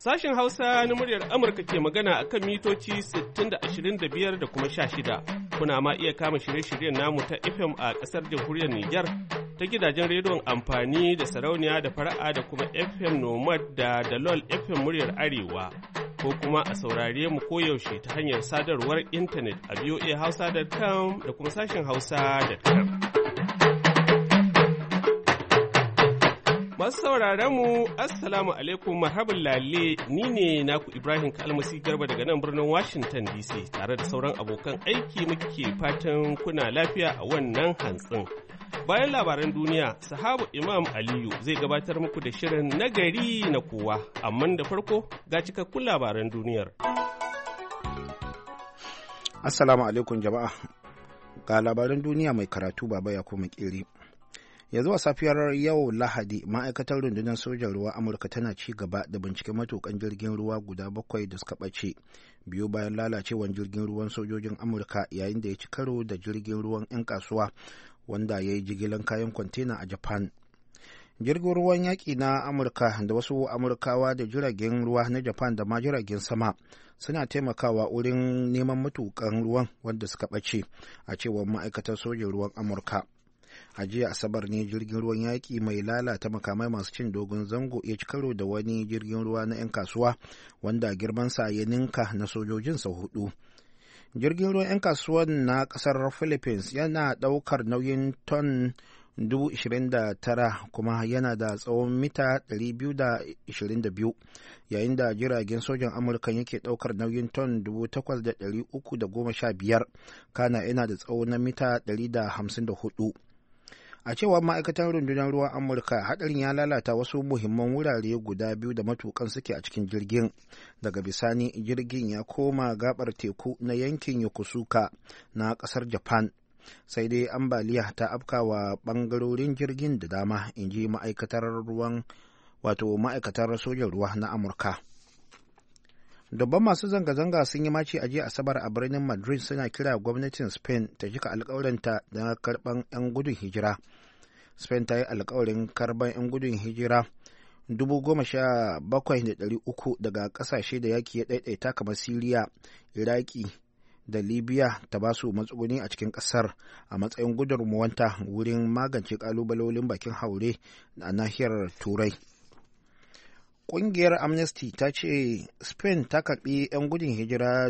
Sashen Hausa na muryar Amurka ke magana a kan mitoci 60 da 25 da kuma 16. Kuna ma iya kama shirye-shiryen namu ta FM a ƙasar jamhuriyar Nijar ta gidajen rediyon amfani da sarauniya da fara'a da kuma FM Nomad da Dalol FM muryar Arewa. Ko kuma a saurare mu koyaushe ta hanyar sadarwar intanet a voahausa.com da kuma sashen hausa.com. Masu sauraron mu, Assalamu alaikum, marhaban lalle, ni ne naku Ibrahim Kalmasi Garba daga nan birnin Washington DC tare da sauran abokan aiki muke fatan kuna lafiya a wannan hantsin. Bayan labaran duniya, sahabu Imam Aliyu zai gabatar muku da shirin nagari na kowa, amma da farko ga cikakkun labaran duniyar. Assalamu alaikum jama'a, ga labaran duniya mai karatu baba ya kuma kiri. Yanzu a safiyar yau Lahadi, ma'aikatar rundunar sojan ruwa Amurka tana ci gaba da binciken matukan jirgin ruwa guda 7 da suka ɓace biyu bayan lalacewar jirgin ruwan sojojin Amurka yayin da ya ci karo da jirgin ruwan 'yan kasuwa wanda ya yi jigilan kayan kwantena a Japan. Jirgin ruwan yaƙi na Amurka da wasu Amurkawa da jiragen ruwa na Japan da ma jiragen sama suna taimakawa wurin neman matukan ruwan wanda suka ɓace a cewar ma'aikatar sojan ruwan Amurka. A jiya Asabar ne jirgin ruwan yaƙi mai lalata makamai masu cin dogon zango ya ci karo da wani jirgin ruwa na 'yan kasuwa wanda girmansa ya ninka na sojojin sau 4. Jirgin ruwan 'yan kasuwan na ƙasar Philippines yana ɗaukar nauyin ton 29,000 kuma yana da tsawon mita 222 yayin da jiragen sojan Amurka yake ɗaukar nauyin ton 8,315 kana yana da tsawon na mita 154. A cewar ma'aikatan rundunar ruwan Amurka, hadarin ya lalata wasu muhimman wurare guda 2 da matukan suke a cikin jirgin. Daga bisani jirgin ya koma gabar teku na yankin Yokosuka na kasar Japan. Sai dai ambaliya ta afkawa bangarorin jirgin da dama, in ji ma'aikatar sojan ruwa na Amurka. Dubban masu zanga-zanga sun yi maci a jiya Asabar a birnin Madrid suna kira gwamnatin Spain ta cika alkawarinta na karban 'yan gudun hijira. Spain ta yi alkawarin karban 'yan gudun hijira 17,300 daga kasashe da yaki ya ɗaiɗaita kamar Siriya, Iraki da Libya ta ba su matsuguni a cikin ƙasar a matsayin gudunmuwanta wurin magance ƙalubalolin bakin haure a nahiyar Turai. Ƙungiyar Amnesty ta ce Spain ta karɓi 'yan gudun hijira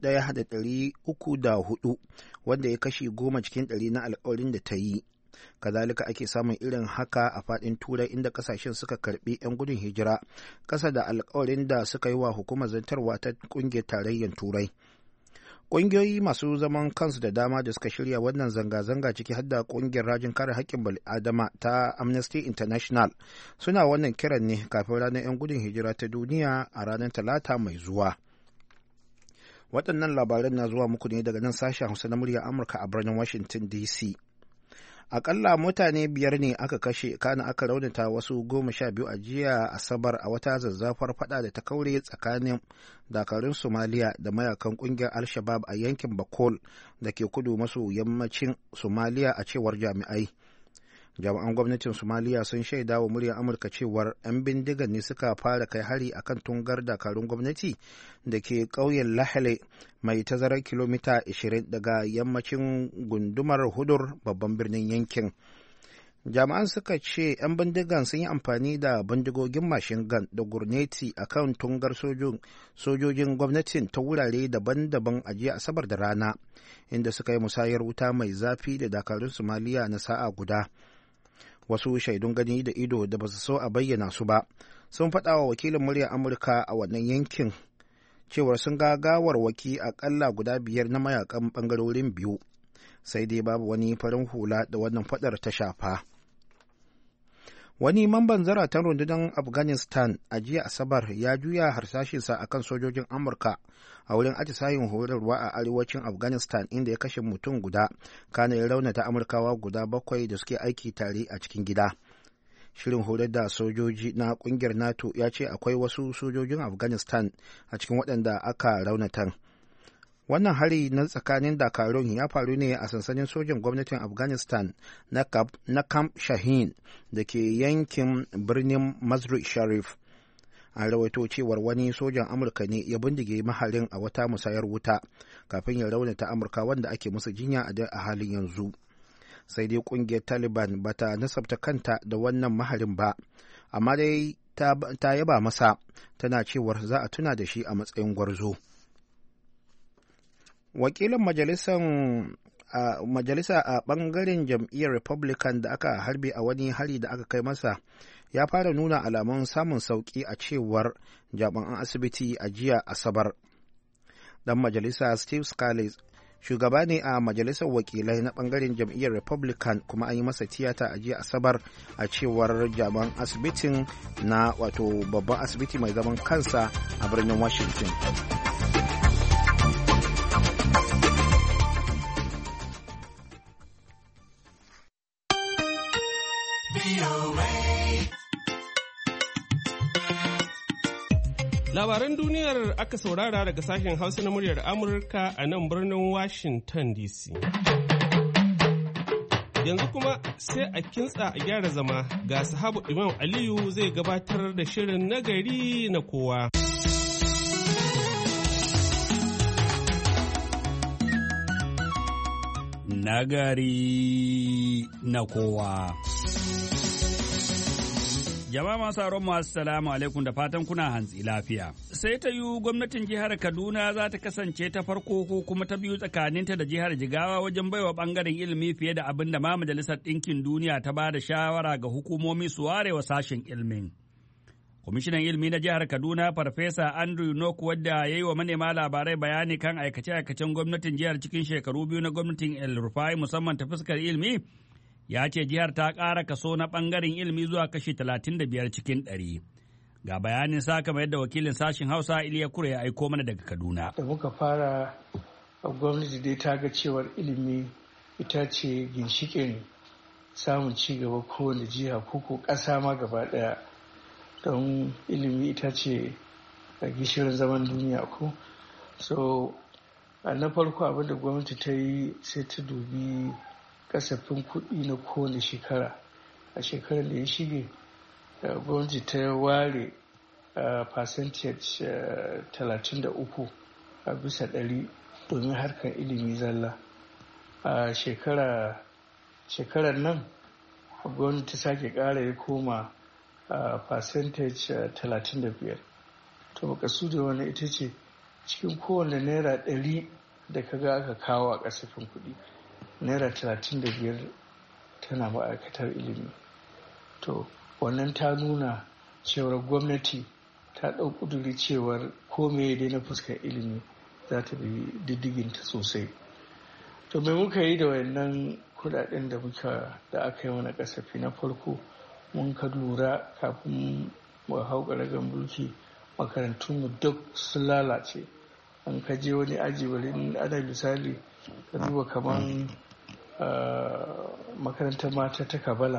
1,304 wanda ya kashi 10 cikin 100 na alkawarin da ta yi. Kazalika ake samun irin haka a faɗin Turai inda ƙasashen suka karɓi 'yan gudun hijira ƙasa da alkawarin da suka yi wa hukumar zantarwa ta ƙungiyar tarayyar Turai. Ƙungiyoyi masu zaman kansu da dama da suka shirya wannan zanga-zanga ciki har da ƙungiyar rajin kare haƙƙin bal'adama ta Amnesty International suna wannan kiran ne kafin ranar 'yan gudun hijira ta duniya a ranar Talata mai zuwa. Waɗannan labaran na zuwa muku ne daga nan sashen Hausa na muryar Amurka a birnin Washington DC. Akalla mutane 5 ne aka kashe kana aka raunata wasu 12 a jiya Asabar a wata zazzafar fada da ta kaure tsakanin dakarun Somaliya da mayakan kungiyar Al-Shabaab a yankin Bakol da ke kudu maso yammacin Somaliya a cewar jami'ai. Jami'an gwamnatin Somaliya sun shaida wa muryar Amurka cewar 'yan bindigan ne suka fara kai hari akan tungar dakarun gwamnati da ke ƙauyen Lahale mai tazarar kilomita 20 daga yammacin gundumar Hudur babban birnin yankin. Jami'an suka ce 'yan bindigan sun yi amfani da bindigogin mashin gun da gurneti akan tungar sojojin gwamnatin ta wurare daban-daban a jiya Asabar da rana, inda suka yi musayar wuta mai zafi da dakarun Somaliya na sa'a guda. Wasu shaidun gani da ido da ba su so a bayyana su ba sun faɗa wa wakilin muryar Amurka a wannan yankin cewar sun ga gawarwaki aƙalla guda 5 na mayakan ɓangarorin biyu, sai dai babu wani farin hula da wannan faɗar ta shafa. Wani mamban zaratan rundunar Afghanistan a jiya Asabar ya juya harsashinsa akan sojojin Amurka a wurin atisayin horarwa a arewacin Afghanistan inda ya kashe mutum guda, kana ya raunata Amurkawa guda 7 da suke aiki tare a cikin gida. Shirin horar da sojoji na kungiyar NATO ya ce akwai wasu sojojin Afghanistan a cikin waɗanda aka raunatan. Wannan hari na tsakanin dakarun ya faru ne a sansanin sojin gwamnatin Afghanistan na Camp Shaheen da ke yankin birnin Mazar-i Sharif. an rawaito cewar wani sojan amurka ne ya bindige maharin a wata musayar wuta kafin ya raunata amurka wanda ake musu jinya a halin yanzu. Sai dai kungiyar Taliban bata nasabta kanta da wannan maharin ba, amma dai ta yaba masa, tana cewar za a tuna da shi a matsayin gwarzo. Wakilin majalisa a bangaren jam'iyyar Republican da aka harbe a wani hari da aka kai masa ya fara nuna alamun samun sauki a cewar jami'an asibiti a jiya Asabar. Dan majalisa Steve Scalise shugaba ne a majalisar wakilai na bangaren jam'iyyar Republican, kuma an yi masa tiyata a jiya Asabar a cewar jami'an asibitin na wato babban asibiti mai zaman kansa a birnin Washington. Labaran duniyar aka saurara daga sashen Hausa na muryar Amurka a nan birnin Washington DC. Yanzu kuma sai a kintsa a gyara zama ga sahabu Imam Aliyu zai gabatar da shirin nagari na kowa. Nagari na kowa. Jama'a masu sauran mu assalamu alaikum da fatan kuna hantsi lafiya. Sai ta yi gwamnatin jihar Kaduna za ta kasance ta farko ko kuma ta biyu tsakaninta da jihar Jigawa wajen baiwa bangaren ilimi fiye da abin da ma Majalisar Ɗinkin Duniya ta ba da shawara ga hukumomi su ware wa sashen ilimin. Kwamishinan ilimi na jihar Kaduna Farfesa Andrew Nok, wadda ya yi wa manema labarai bayani kan aikace-aikacen gwamnatin jihar cikin shekaru biyu na gwamnatin El Rufai musamman ta fuskar ilimi, ya ce jihar ta ƙara kaso na ɓangaren ilimi zuwa kashi 35 cikin 100. Ga bayanin sa kamar yadda wakilin sashen Hausa Iliya Kure ya aiko mana daga Kaduna. Da muka fara gwamnati dai ta ga cewar ilimi ita ce ginshiƙin samun ci gaba kowane jiha ko ƙasa ma gaba ɗaya. Don ilimi ita ce gishirin zaman duniya ko. So na farko abin da gwamnati ta yi sai ta dubi kasafin kuɗi na kowane shekara. A shekarar da ya shige gwamnati ta ware percentage 33 a bisa 100 domin harkar ilimi zalla. A shekarar nan gwamnati ta sake ƙara ya koma percentage 35. To bakasu da wani ita ce cikin kowane naira 100 da kaga aka kawo a kasafin kuɗi, naira 35 tana ma'aikatar ilimi. To wannan ta nuna cewar gwamnati ta ɗau ƙuduri cewar kome dai na fuskar ilimi za ta bi diddiginta sosai. To mai muka yi da wayannan kudaden da aka yi mana kasafi? Na farko mun ka lura kafin mu hau ƙaragar mulki makarantunmu duk sun lalace. An ka je wani aji bari ana misali ka duba kaman makarantar mata ta Kabala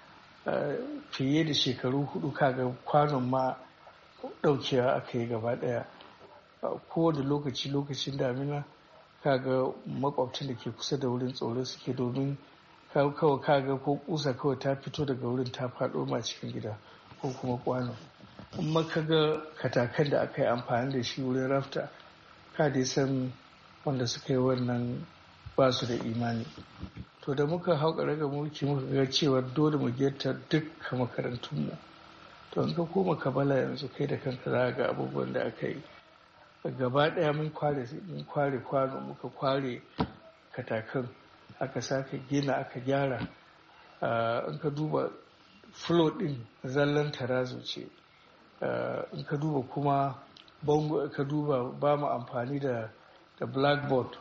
fiye da shekaru 4 kaga kwanon ma daukewa aka yi gaba daya. Kowane lokacin damina kaga makwabtan da ke kusa da wurin tsoro suke, domin kawai kaga ko kusa kawai ta fito daga wurin ta faɗo ma cikin gida ko kuma kwano. Amma kaga katakan da aka yi amfani da shi wurin rafta, ka dai san wanda suka yi wannan ba su da imani. To da muka hau ƙaragar mulki muka ga cewa dole mu getta dukkan makarantunmu. To in ka koma Kabala yanzu kai da kanka za ga abubuwan da aka yi. Gaba ɗaya mun kware kwano, muka kware katakan, aka sake gina aka gyara. In ka duba floor ɗin zallan tarazo ce. In ka duba kuma bango, ka duba ba mu amfani da blackboard,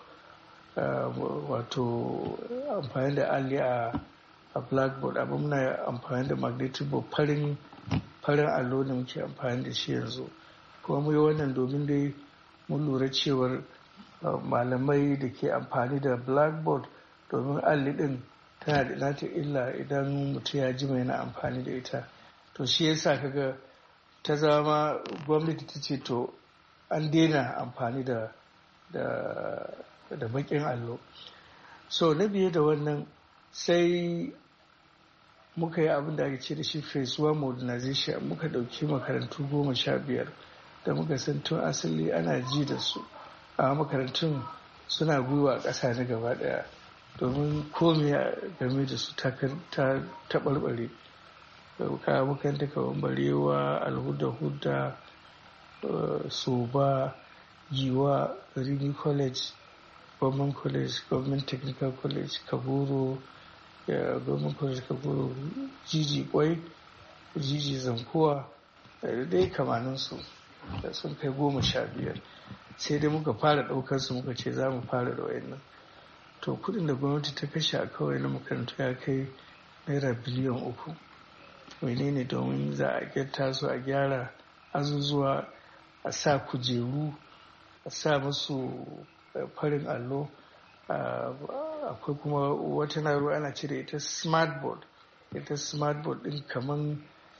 wato amfani da alli a blackboard, abin muna amfani da magnetic board, farin allo da muke amfani da shi yanzu. Kuma mu yi wannan domin dai mun lura cewar malamai da ke amfani da blackboard, domin alli din tana da nata illa idan mutum ya ji mai na amfani da ita. To shi yasa kaga ta zama gwamnati ta ce to an daina amfani da bakin allo. So na biye da wannan sai muka yi abin da ake ce da shi phase 1 modernization, muka ɗauki makarantu 15 da muka san tun asali ana ji da su a makarantun suna gwiwa a ƙasa na gaba ɗaya domin komai game da su ta taɓarɓare. Ka makaranta kamar Barewa, Alhuda-Huda, Soba, Giwa, Rimi College, Government College, Government Technical College, Kaburu, Government College Kaburu, Jiji Kwai, Jiji Zankuwa, da dai kamaninsu da sun kai 15. Sai dai muka fara ɗaukar su muka ce za mu fara da wayannan. To kudin da gwamnati ta kashe a kawai na makarantu ya kai naira biliyan 3. Menene domin za a gyarta su, a gyara azuzuwa, a sa kujeru, a sa musu farin allo. Akwai kuma wata na'ura ana cire ita smart board. Ita smart board din kaman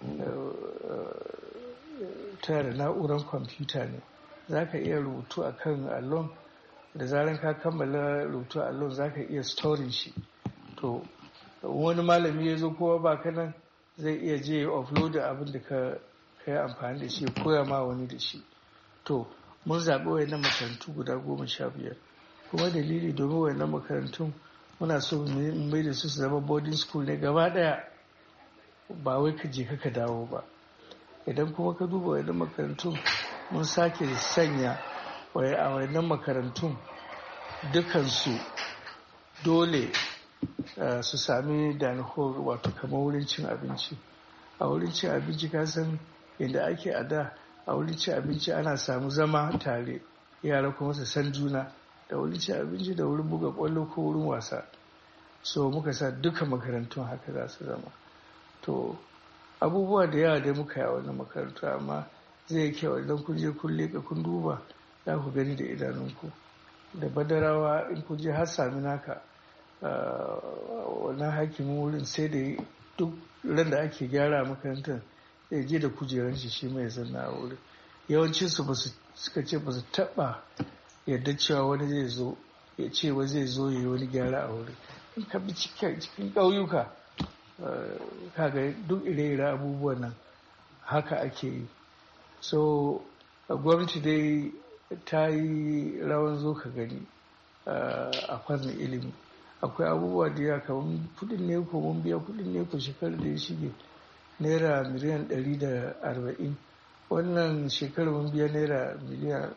tana da na'urar kwamfuta ne. Za ka iya rubutu a kan allon, da zaran ka kammala rubutu a allon za ka iya storing shi. To wani malami ya zo kowa ba ka nan zai iya je ya offload abin da ka yi amfani da shi, koya ma wani da shi. To mun zaɓi wayannan makarantu guda 15. Kuma dalili domin wayannan makarantun muna so mu mai da su zama boarding school ne gaba ɗaya, ba wai ka je ka dawo ba. Idan kuma ka duba wayannan makarantun mun sake sanya a wayannan makarantun dukansu dole su sami dining hall, wato kamar wurin cin abinci. A wurin cin abinci ka san inda ake a da, a wurin cin abinci ana samu zama tare, yara kuma su san juna, da wurin cin abinci da wurin buga kwallo ko wurin wasa. So muka sa duka makarantun haka za su zama. To abubuwa da yawa dai muka yi a wannan makarantu, amma zai yi kyau idan kun je kun leƙa kun duba za ku gani da idanunku. Da Badarawa in kun je har sami naka wannan hakimin wurin sai da duk ran da ake gyara makarantar ya je da kujeran shi mai zanna a wurin. Yawancinsu suka ce ba su taɓa yadda cewa wani zai zo ya ce wa zai zo ya yi wani gyara a wurin. In ka bi cikin ƙauyuka kaga duk ire-ire abubuwan nan haka ake yi. So gwamnati dai ta yi rawan zo ka gani a fannin ilimi. Akwai abubuwa da yawa kamar kudin ne ko mun biya kudin ne ko shekarar da ya shige naira miliyan 140. Wannan shekarar mun biya naira miliyan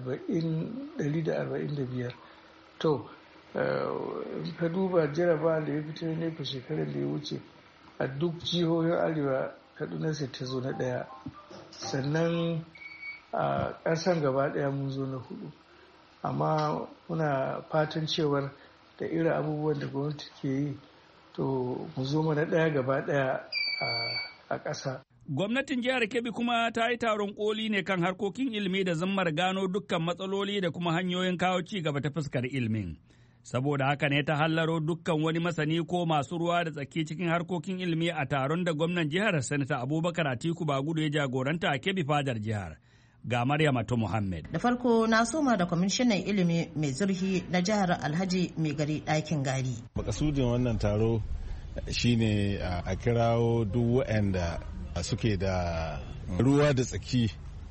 145. To in ka duba jaraba da ya fito ne ko shekarar da ya wuce a duk jihohin arewa Kaduna sai ta zo na 1. Sannan a ƙasan gaba ɗaya mun zo na 4. Amma muna fatan cewar da irin abubuwan da gwamnati ke yi to mu zo mana ɗaya gaba ɗaya a ƙasa. Gwamnatin jihar Kebbi kuma ta yi taron koli ne kan harkokin ilimi da zammar gano dukkan matsaloli da kuma hanyoyin kawo ci gaba ta fuskar ilimin. Saboda haka ne ta hallaro dukkan wani masani ko masu ruwa da tsaki cikin harkokin ilimi a taron da gwamnan jihar Sanata Abubakar Atiku Bagudu ya jagoranta a Kebbi fadar jihar. Ga Maryam Ato Muhammad. Da farko na soma da kwamishinan ilimi mai zurfi na jihar Alhaji Mai Gari Ɗakin Gari. Makasudin wannan taro shine a kirawo duk waɗanda suke da ruwa da tsaki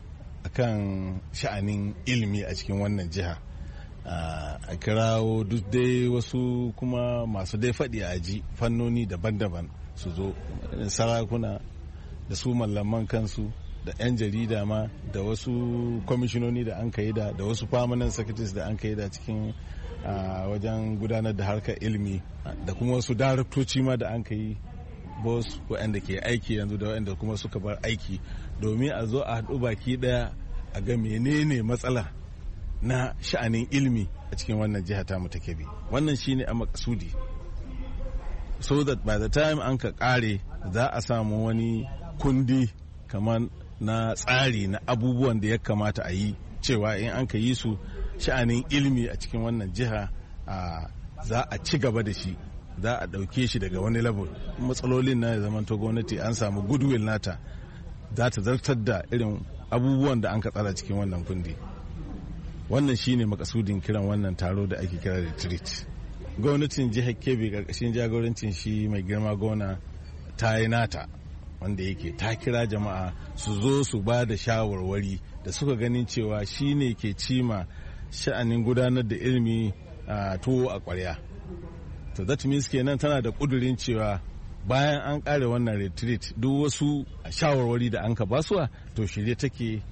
akan sha'anin ilimi a cikin wannan jiha. A kirawo duk dai wasu kuma masu dai faɗi a ji fannoni daban-daban su zo, sarakuna da su mallaman kansu da 'yan jarida ma da wasu kwamishinoni da an ka yi da wasu permanent secretaries da an ka yi da cikin wajen gudanar da harkar ilimi da kuma wasu daraktoci ma da an ka yi boss waɗanda ke aiki yanzu da waɗanda kuma suka bar aiki domin a zo a haɗu baki ɗaya a ga menene matsala na sha'anin ilimi a cikin wannan jiha ta ta Kebbi. Wannan shine a makasudi, so that by the time an ka ƙare za a samu wani kundi kamar na tsari na abubuwan da ya kamata a yi, cewa in an ka yi su sha'anin ilimi a cikin wannan jiha za a ci gaba da shi, za a ɗauke shi daga wani level. Matsalolin na ya zamanto gwamnati an samu goodwill nata za ta zartar da irin abubuwan da an ka tsara cikin wannan kundi. Wannan shine makasudin kiran wannan taro da ake kira retreat. Gwamnatin jihar Kebbi karkashin jagorancin shi mai girma gona ta yi nata wanda yake ta kira jama'a su zo su ba da shawarwari da suka ganin cewa shi ne ke cima sha'anin gudanar da ilimi a tuwo a ƙwarya. To that means kenan tana da ƙudurin cewa bayan an ƙare wannan retreat duk wasu shawarwari da an ka basuwa to shirye take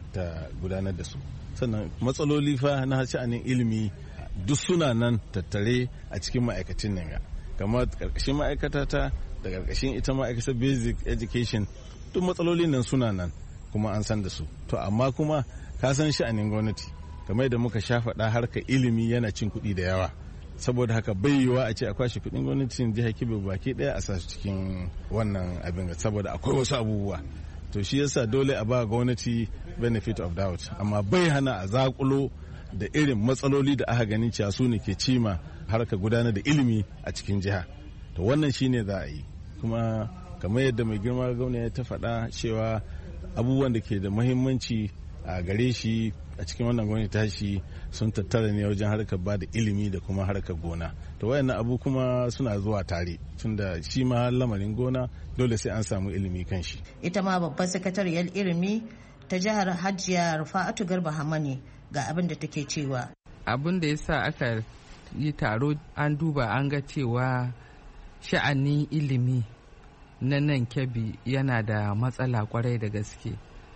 ta gudanar da su. Sannan matsaloli fa na sha'anin ilimi duk suna nan tattare a cikin ma'aikacin nan ga kamar ƙarƙashin ma'aikata ta da ƙarƙashin ita ma'aikatar basic education duk matsalolin nan suna nan kuma an san da su. To amma kuma ka san sha'anin gwamnati kamar da muka sha faɗa harkar ilimi yana cin kuɗi da yawa, saboda haka bai yiwuwa a ce a kwashe kuɗin gwamnatin jihar Kebbi baki ɗaya a sa su cikin wannan abin saboda akwai wasu abubuwa. To shi yasa dole a ba gwamnati benefit of doubt, amma bai hana a zakulo da irin matsaloli da aka ganin cewa su ne ke cima harkar gudanar da ilimi a cikin jiha. To wannan shine za a yi, kuma kamar yadda mai girma gwamna ya ta faɗa cewa abubuwan da ke da muhimmanci a gare shi a cikin wannan gwamnati tashi sun tattara ne wajen harkar ba da ilimi da kuma harkar gona. To wayannan abu kuma suna zuwa tare, tunda shi ma lamarin gona dole sai an samu ilimi kan shi. Ita ma babbar sakatariyar ilimi ta jihar Hajiya Rufa'atu Garba Hamani ga abin da take cewa. Abin da yasa aka yi taro an duba an ga cewa sha'anin ilimi na nan Kebbi yana da matsala kwarai da gaske.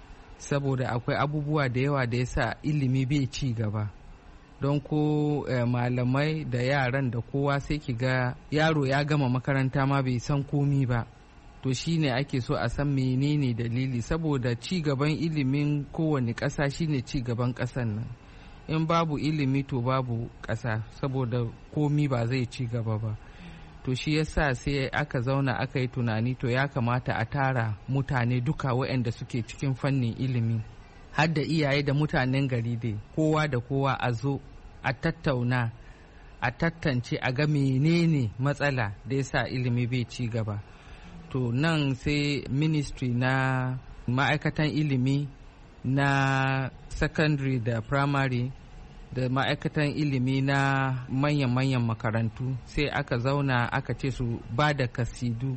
Saboda akwai abubuwa da yawa da yasa ilimi bai ci gaba, don ko malamai da yaran da kowa sai ki ga yaro ya gama makaranta ma bai san komi ba. To shine ake so a san menene dalili, saboda ci gaban ilimin kowane ƙasa shine ci gaban ƙasan nan. In babu ilimi to babu ƙasa, saboda komi ba zai ci gaba ba. To shi yasa sai aka zauna aka yi tunani to ya kamata a tara mutane duka waɗanda suke cikin fannin ilimi, har da iyaye da mutanen gari dai, kowa da kowa a zo a tattauna a tantance a ga menene matsala da yasa ilimi bai ci gaba. To nan sai ministry na ma'aikatan ilimi na secondary da primary da ma'aikatan ilimi na manyan makarantu sai aka zauna aka ce su ba da kasidu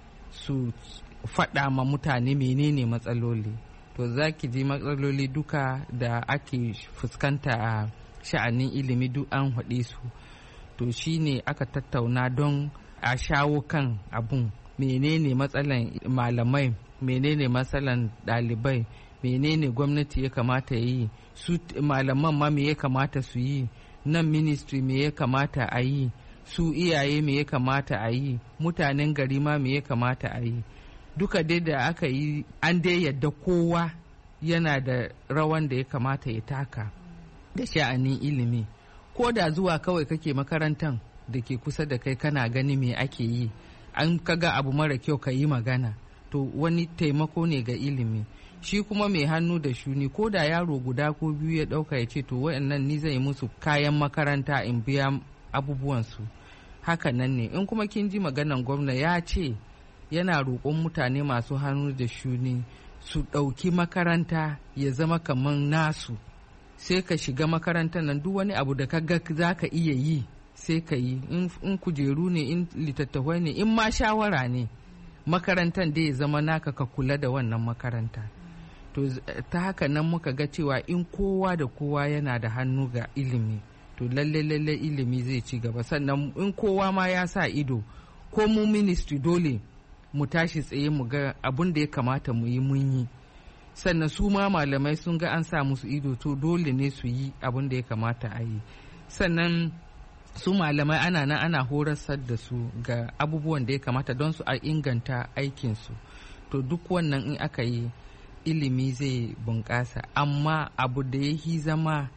su faɗa ma mutane menene matsaloli. To za ki ji matsaloli duka da ake fuskanta a sha'anin ilimi duk an haɗe su. To shi ne aka tattauna don a shawo kan abun, menene matsalan malamai, menene matsalan ɗalibai, menene gwamnati ya kamata ya yi, su malaman ma me ya kamata su yi, nan ministry me ya kamata a yi, su iyaye me ya kamata a yi, mutanen gari ma me ya kamata a yi. Duka dai da aka yi an dai yadda kowa yana da rawan da ya kamata ya taka da sha'anin ilimi. Ko da zuwa kawai kake makarantan da ke kusa da kai kana gani me ake yi, an kaga abu mara kyau ka yi magana, to wani taimako ne ga ilimi. Shi kuma mai hannu da shuni, ko da yaro guda ko biyu ya ɗauka ya ce to wayannan ni zai musu kayan makaranta in biya abubuwansu, haka nan ne. In kuma kin ji maganan gwamna ya ce yana roƙon mutane masu hannu da shuni su ɗauki makaranta ya zama kamar nasu, sai ka shiga makarantar nan duk wani abu da ka ga za ka iya yi sai ka yi, in kujeru ne, in littattafai ne, in ma shawara ne, makarantar da ya zama naka ka kula da wannan makaranta. To ta haka nan muka ga cewa in kowa da kowa yana da hannu ga ilimi to lalle ilimi zai ci gaba. Sannan in kowa ma ya sa ido, ko mu ministry dole mu tashi tsaye mu ga abin da ya kamata mu yi mun yi. Sannan su ma malamai sun ga an sa musu ido to dole ne su yi abin da ya kamata a yi. Sannan su malamai ana horasar da su ga abubuwan da ya kamata don su a inganta aikinsu. To duk wannan in aka yi ilimi zai bunƙasa, amma abu da ya yi zama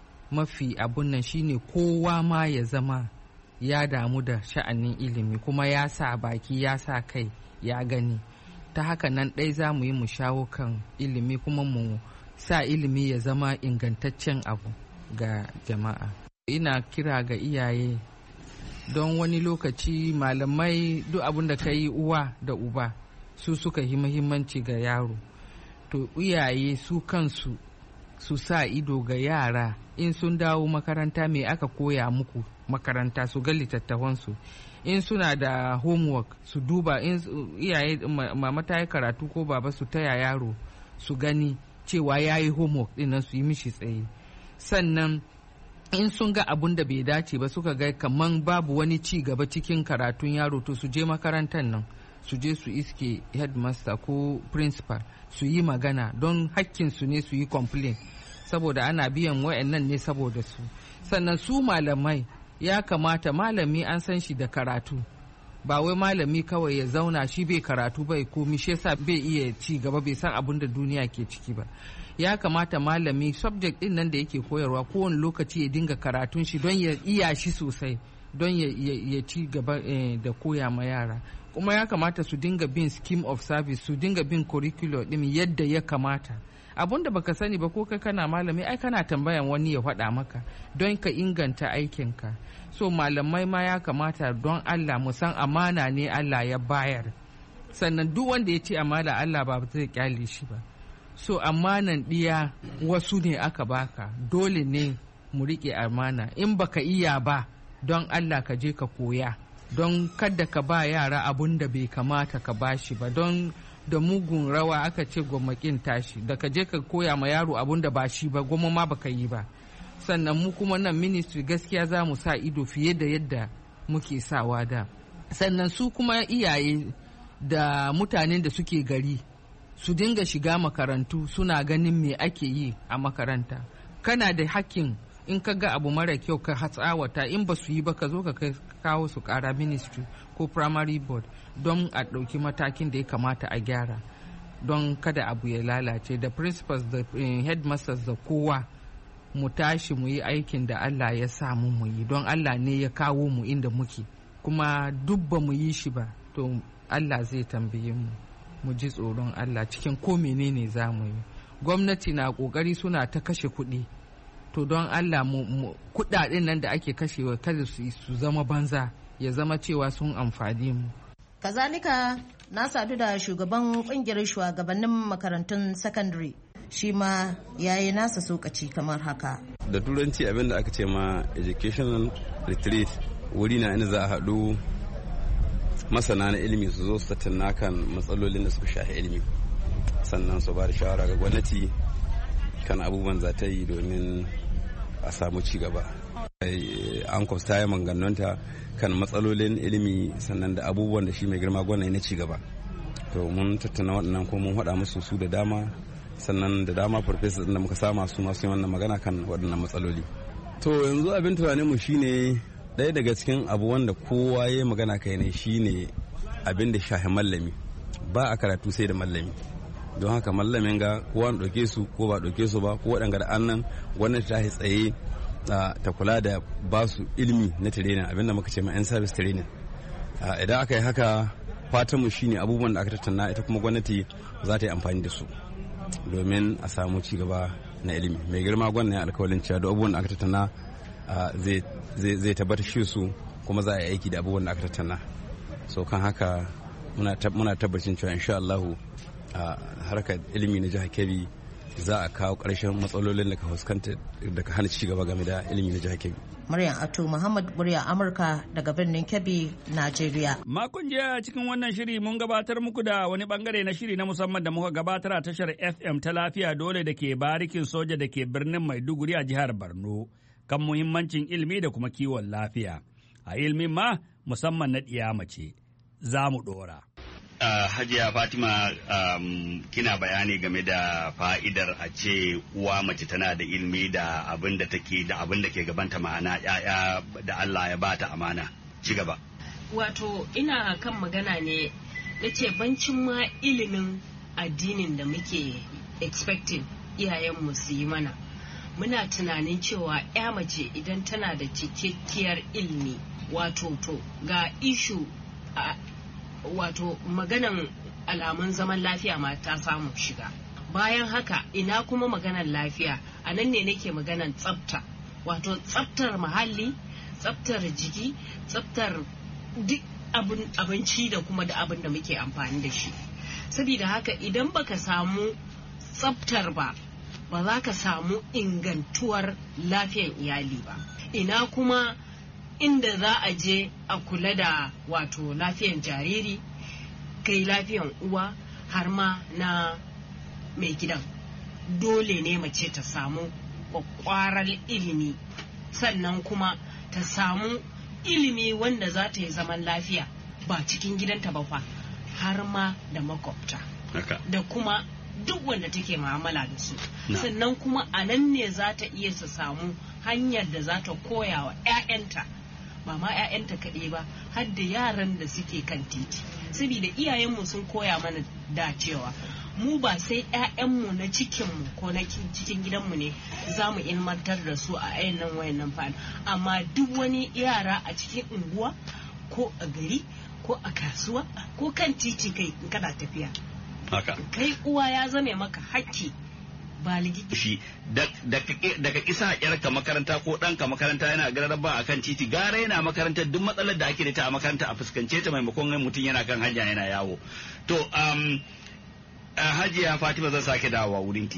mafi abun nan shine kowa ma ya zama ya damu da sha'anin ilimi, kuma ya sa baki ya sa kai ya gani. Ta haka nan ɗai za mu yi mu shawo kan ilimi, kuma mu sa ilimi ya zama ingantaccen abu ga jama'a. Ina kira ga iyaye, don wani lokaci malamai duk abin da ka yi uwa da uba su suka yi muhimmanci ga yaro. To iyaye su kansu su sa ido ga yara, in sun dawo makaranta me aka koya muku makaranta, su ga littattafansu in suna da homework su duba, in iyaye mama ta yi karatu ko baba su taya yaro su gani cewa ya yi homework din nan su yi mishi tsaye. Sannan in sun ga abun da bai dace ba, suka ga kaman babu wani ci gaba cikin karatun yaro, to su je makarantar nan, su je su iske headmaster ko principal su yi magana, don hakkin su ne su yi complain, saboda ana biyan wayannan ne saboda su. Sannan su malamai, ya kamata malami an san shi da karatu, ba wai malami kawai ya zauna shi bai karatu bai komi, shi yasa bai iya ci gaba, bai san abin da duniya ke ciki ba. Ya kamata malami subject din nan da yake koyarwa kowane lokaci ya dinga karatun shi don ya iya shi sosai, don ya ci gaba da koya ma yara. Kuma ya kamata su dinga bin scheme of service, su dinga bin curriculum din yadda ya kamata. Abun da baka sani ba ko kai kana malami, ai kana tambayan wani ya faɗa maka don ka inganta aikinka. So malamai ma ya kamata don Allah mu san amana ne Allah ya bayar, sannan duk wanda ya ce amana Allah ba zai kyale shi ba. So amanan ɗiya wasu ne aka baka, dole ne mu riƙe amana. In baka iya ba, don Allah ka je ka koya, don kada ka ba yara abun da bai kamata ka bashi ba, don da mugun rawa aka ce gwamnatin tashi, da ka je ka koya ma yaro abun da ba shi ba, gwamma ma baka yi ba. Sannan mu kuma nan ministry gaskiya za mu sa ido fiye da yadda muke sawa da. Sannan su kuma iyaye da mutanen da suke gari su dinga shiga makarantu, suna ganin me ake yi a makaranta. Kana da hakkin in ka ga abu mara kyau ka hatsawata, in ba su yi ba ka zo ka kawo su kara ministry ko primary board don a ɗauki matakin da ya kamata a gyara, don kada abu ya lalace. Da principals da headmasters da kowa mu tashi mu yi aikin da Allah ya samu mu yi, don Allah ne ya kawo mu inda muke, kuma duk ba mu yi shi ba to Allah zai tambaye mu ji tsoron Allah cikin ko menene za mu yi. Gwamnati na kokari suna ta kashe kuɗi, to don Allah kuɗaɗen nan da ake kashewa kada su zama banza, ya zama cewa sun amfani mu. Kazalika na sadu da shugaban kungiyar shugabannin makarantun sakandare, shi ma ya yi nasa sokaci kamar haka. Da turanci abin da aka ce ma educational retreat wuri na inda za a haɗu masana na ilimi su zo su tattauna kan matsalolin da suka shafi ilimi, sannan su ba da shawara ga gwamnati kan abubuwan za ta yi domin a samu ci gaba. An ta yi manganonta kan matsalolin ilimi, sannan da abubuwan da shi mai girma gwamnati na ci gaba. To mun tattauna waɗannan kuma mun haɗa musu su da dama, sannan da dama farfesa da muka sama su masu yi wannan magana kan waɗannan matsaloli. To yanzu abin tunanin mu shine ɗaya daga cikin abu wanda kowa ya magana kai ne shine abin da shahi mallami. Ba a karatu sai da mallami, don haka mallamin ga kowa ɗauke su ko ba ɗauke su ba, ko waɗanda da annan wannan ta tsaye ta kula da ba su ilimi na training, abinda muka ce ma 'yan service training. Idan aka yi haka, fatanmu shine abubuwan da aka tattauna ita kuma gwamnati za ta yi amfani da su domin a samu ci gaba na ilimi. Mai girma gwamnati alkawalin cewa da abubuwan da aka tattauna zai tabbatar shi su, kuma za a yi aiki da abubuwan da aka tattauna. So kan haka muna tabbacin cewa insha Allahu a harkar ilimi na jihar Kebbi za a kawo ƙarshen matsalolin da ka fuskanta da ka hana ci gaba game da ilimi na jihar Kebbi. Maryam Ato Muhammad, murya Amurka daga birnin Kebbi, Najeriya. Makon jiya cikin wannan shiri mun gabatar muku da wani bangare na shiri na musamman da muka gabatar a tashar FM ta Lafiya Dole da ke barikin soja da ke birnin Maiduguri a jihar Borno kan muhimmancin ilimi da kuma kiwon lafiya. A ilimin ma musamman na ɗiya mace. Za mu ɗora. Hajiya Fatima, kina bayani game da fa'idar a ce uwa mace tana da ilimi da abin da take da abin da ke gabanta, ma'ana ‘ya'ya da Allah ya bata amana. Ci gaba. Wato ina kan magana ne na ce bancin ma ilimin addinin da muke expecting iyayenmu su yi mana. Muna tunanin cewa ‘ya mace idan tana da cikakkiyar ilimi, wato to ga ishu wato maganan alamun zaman lafiya ma ta samu shiga. Bayan haka ina kuma maganan lafiya, a nan ne nake maganan tsafta, wato tsaftar muhalli, tsaftar jiki, tsaftar duk abinci da kuma da abin da muke amfani da shi. Saboda haka idan baka samu tsaftar ba za ka samu ingantuwar lafiyar iyali ba. Ina kuma inda za a je a kula da wato lafiyan jariri, kai lafiyan uwa har ma na mai gidan. Dole ne mace ta samu kwakwarar ilimi, sannan kuma ta samu ilimi wanda za ta yi zaman lafiya ba cikin gidanta ba fa, har ma da makwabta da kuma duk wanda take mu'amala da su. Sannan kuma a nan ne za ta iya su samu hanyar da za ta koya wa 'ya'yanta, ba ma 'ya'yanta kaɗai ba, har da yaran da suke kan titi. Saboda iyayenmu sun koya mana da cewa mu ba sai 'ya'yanmu na cikinmu ko na cikin gidanmu ne za mu ilmantar da su a wayannan fa'an, amma duk wani yara a cikin unguwa ko a gari ko a kasuwa ko kan titi kai in kana tafiya. Kai uwa ya zame maka hakki baligi. Daga kisa yarka makaranta ko ɗanka makaranta yana gararraba a kan titi, gara yana makarantar duk matsalar da ake da ta a makaranta a fuskance ta maimakon mutum yana kan hanya yana yawo. To Hajiya Fatima, zan sake dawowa wurinki.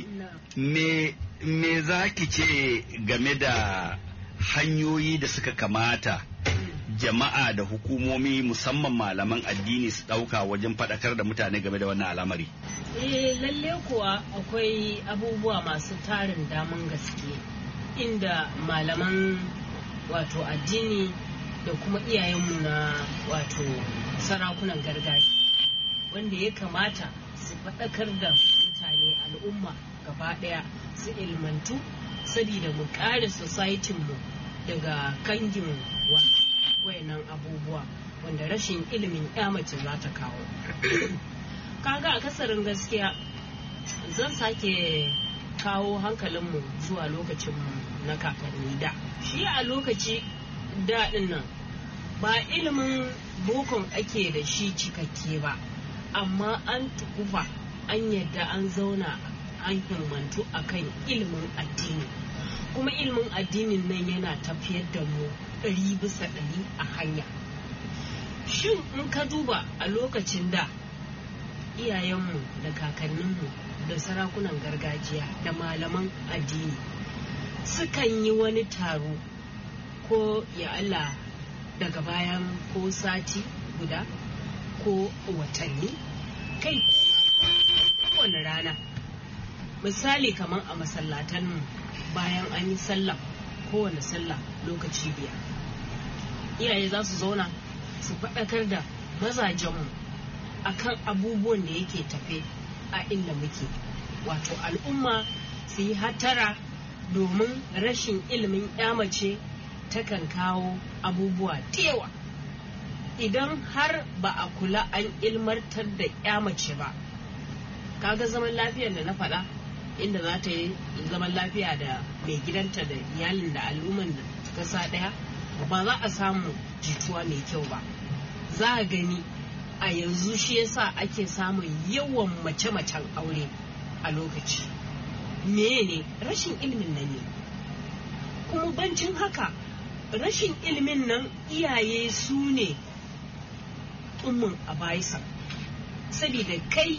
Me za ki ce game da hanyoyi da suka kamata jama'a da hukumomi musamman malaman addini su ɗauka wajen faɗakar da mutane game da wannan al'amari? Lalle kuwa akwai abubuwa masu tarin daman gaske inda malaman wato addini da kuma iyayenmu na wato sarakunan gargajiya wanda ya kamata su faɗakar da mutane, al'umma gaba ɗaya su ilmantu, saboda mu kare societinmu daga kangin wayannan abubuwa wanda rashin ilimin mace za ta kawo. Kaga a kasarin gaskiya zan sake kawo hankalinmu zuwa lokacinmu na kakanni da. Shi a lokaci daɗin nan ba ilimin bokon ake da shi cikakke ba, amma an tukufa an yadda an zauna an himmantu akan ilimin addini, kuma ilimin addinin nan yana tafiyar da mu 100% a hanya. Shin in ka duba a lokacin da iyayenmu da kakanninmu da sarakunan gargajiya da malaman addini sukan yi wani taro ko ya Allah daga bayan ko sati guda ko watanni kai kowane rana, misali kamar a masallatanmu bayan an yi sallah, kowane sallah lokaci biyar iyaye za su zauna su faɗakar da mazajenmu akan abubuwan da yake tafe a inda muke, wato al'umma su yi hatara, domin rashin ilimin mace takan kawo abubuwa yawa. Idan har ba a kula an ilmantar da mace ba, kaga zaman lafiyar da na faɗa inda za ta yi zaman lafiya da mai gidanta da iyalin da al'umman da kasa ɗaya, ba za a samu jituwa mai kyau ba. Za a gani a yanzu shi yasa ake samun yawan mace-macen aure a lokaci. Ne rashin ilimin nan ne. Kuma bancin haka, rashin ilimin nan iyaye su ne ummin a baisa, saboda kai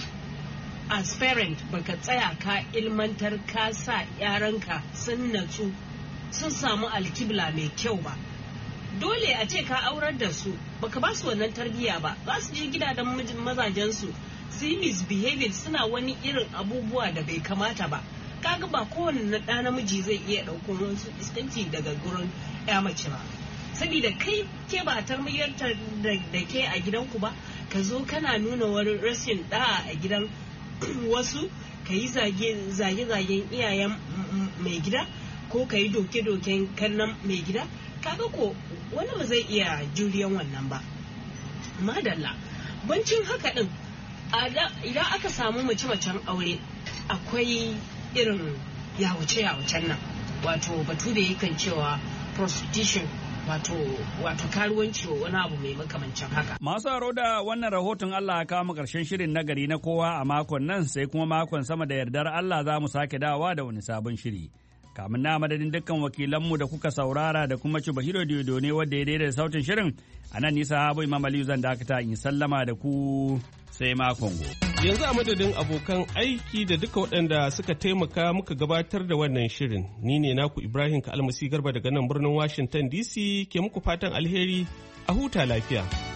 as parent baka tsaya ka ilmantar ka sa yaranka sun natsu sun samu alkibla mai kyau ba. Dole a ce ka aurar da su baka ba su wannan tarbiyya ba, za su je gidajen mazajensu su yi misbehaving, suna wani irin abubuwa da bai kamata ba. Kaga ba kowane ɗa namiji zai iya ɗauko wasu iskanci daga gurin mace ba, saboda kai ke ba tarbiyyar da ke a gidanku ba, ka zo kana nuna wani rashin ɗa a gidan wasu, ka yi zage-zagen iyayen mai gida ko ka yi doke-doken kannan mai gida. Kaga ko wani ba zai iya juriyan wannan ba. Madalla, bancin haka din idan aka samu mace-macen aure akwai irin yawace-yawacen nan, wato batu da yakan cewa prostitution, wato karuwanci wani abu mai makamancin haka. Masu haro da wannan rahoton Allah ya kawo karshen shirin nagari na kowa a makon nan, sai kuma makon sama da yardar Allah za mu sake dawowa da wani sabon shiri. Kamun na madadin dukkan wakilanmu da kuka saurara da kuma Chubahiro Diodo ne wadda ya daidaita sautin shirin. A nan nisa Habu Imam Aliyu zan dakata in sallama da ku sai makon gobe. Yanzu a madadin abokan aiki da duka waɗanda suka taimaka muka gabatar da wannan shirin. Ni ne naku Ibrahim Kalmasi Garba daga nan birnin Washington DC ke muku fatan alheri a huta lafiya.